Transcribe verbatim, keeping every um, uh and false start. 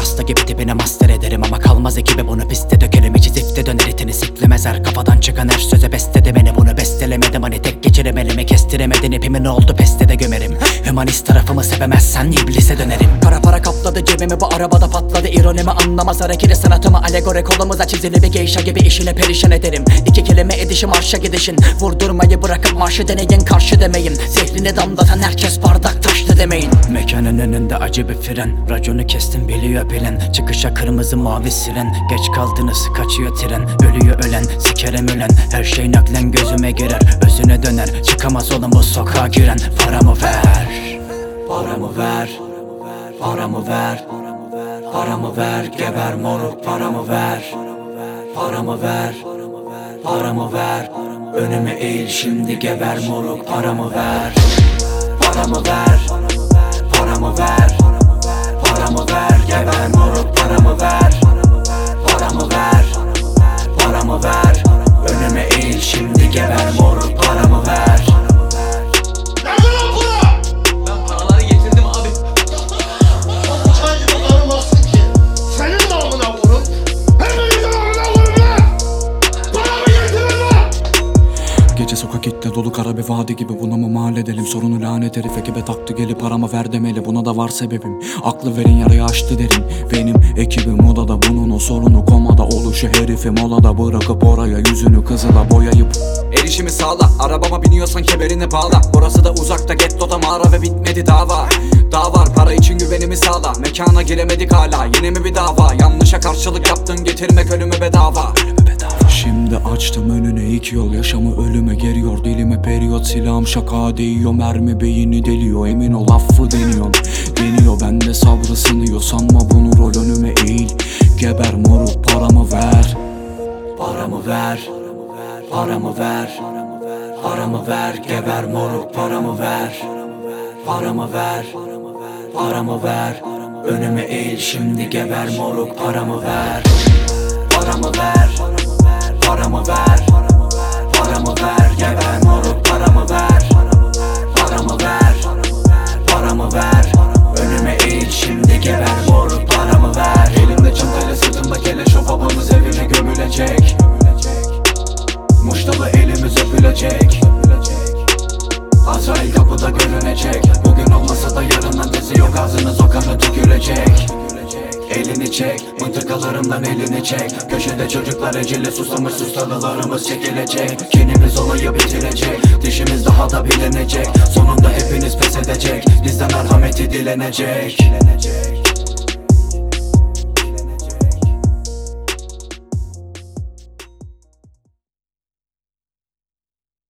rasta gibi tipine master ederim. Ama kalmaz ekibe bunu piste dökerim. İçi zifte döner itini siklemez her. Kafadan çıkan her söze bestede beni. Bunu bestelemedim hani tek geçerim elimi. Kestiremedin ipimin oldu pestede gömerim. Hümanist tarafımı sevemezsen iblise dönerim. Kara para kapladı cebimi bu arabada patladı. İronimi anlamaz hareketi sanatımı alegori. Kolumuza çizili bir geisha gibi işine perişan ederim. İki kelime edişim marşa gidişin. Vurdurmayı bırakıp marşı deneyin karşı demeyin. Zehrini damlatan herkes bardak taştı demeyin. Mekanın önünde acı bir fren. Raconu kestim biliyor bilen. Çıkışa kırmızı mavi siren. Geç kaldınız kaçıyor tren. Ölüyor ölen sikerem ölen. Her şey naklen gözüme girer. Özüne döner çıkamaz oğlum bu sokağa giren. Paramı ver, paramı ver, paramı ver, paramı ver, geber moruk paramı ver, paramı ver, paramı ver, önüme eğil şimdi geber moruk paramı ver, paramı ver, paramı ver, paramı ver, geber moruk paramı ver, paramı ver, paramı ver, önüme eğil şimdi geber moruk paramı ver. Gece sokak itle dolu kara bir vadi gibi, buna mı mal edelim sorunu lanet herif. Ekibe taktı gelip paramı ver demeli, buna da var sebebim. Aklı verin yarayı açtı derin. Benim ekibim odada bunun o sorunu komada oluşu herifi molada bırakıp oraya yüzünü kızıla boyayıp erişimi sağla, arabama biniyorsan kemerini bağla. Burası da uzakta gettoda mağara ve bitmedi dava. Daha var para için güvenimi sağla. Mekana giremedik hala yine mi bir dava. Yanlışa karşılık yaptın getirmek ölümü bedava. Şimdi açtım önüne iki yol, yaşamı ölüme geriyor. Dilime periyot, silahım şaka değiyor. Mermi beyni deliyor, emin ol affı deniyor. Deniyor bende sabrı sınıyor. Sanma bunu rol, önüme eğil geber moruk paramı ver, paramı ver, paramı ver, paramı ver, geber moruk paramı ver, paramı ver, paramı ver, önüme eğil şimdi geber moruk paramı ver, paramı ver, paramı ver, paramı ver, geber moruk paramı ver, paramı ver, paramı ver, önüme eğil şimdi geber moruk paramı ver. Elimde çantayla sırtımda keleş, o babamız evine gömülecek. Muştalı elimiz öpülecek. Azrail kapıda görünecek. Bugün olmasa da yarından dizi yok, ağzınız o kanı dökülecek. Elini çek, mıntıkalarımdan elini çek. Köşede çocuklar ecele susamış, sustalılarımız çekilecek. Kinimiz olayı bitirecek, dişimiz daha da bilinecek. Sonunda hepiniz pes edecek, bizden merhameti dilenecek.